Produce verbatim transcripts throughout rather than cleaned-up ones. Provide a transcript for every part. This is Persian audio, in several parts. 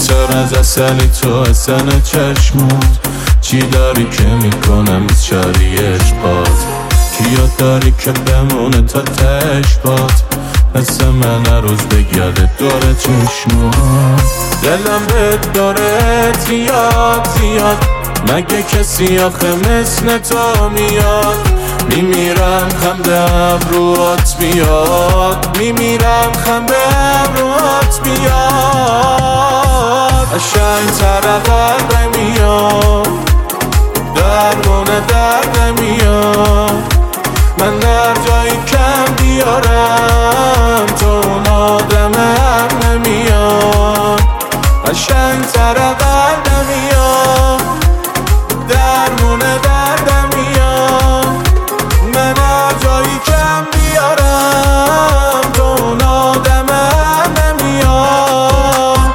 عطر از اصلی تو اصلا چشمات، چی داری که میکنم بیچاری عشقات؟ کیا داری که بمونه تا تش باد، مثل من هر روز بگرده دور چشمات. دلم بهت داره زیاد زیاد، مگه کسی آخه مثل تو میاد؟ میمیرم خنده ابروات بیاد، میمیرم خنده ابروات بیاد. قشنگ تر قلب میاد، درمونه درد میاد. من در جایی کم بیارم تو اون آدمم نمیاد. قشنگ تر قلب میاد، درمونه درد میاد. من هر جایی کم بیارم تو اون آدمم نمیاد.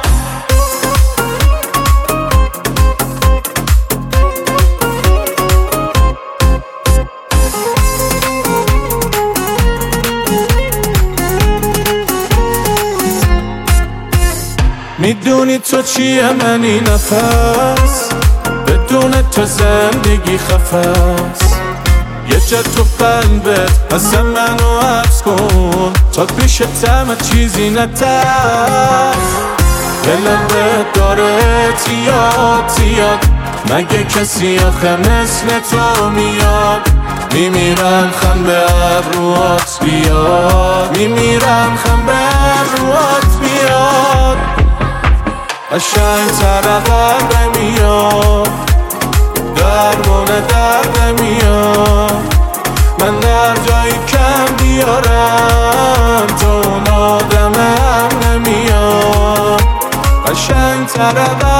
میدونی تو چیه من این نفس، بدون تو زندگی خفست. یه جا تو قلبت اصلا منو حبس کن، تا پیش همه چیزی نترس. دلم بهت داره زیاد زیاد، مگه کسی آخه مثل تو میاد؟ میمیرم خم به ابروات بیاد، میمیرم خم به ابروات بیاد. قشنگ تر قلب میاد، درمونه درد میاد. من در جایی کم بیارم تو اون آدمم نمیاد. قشنگ تر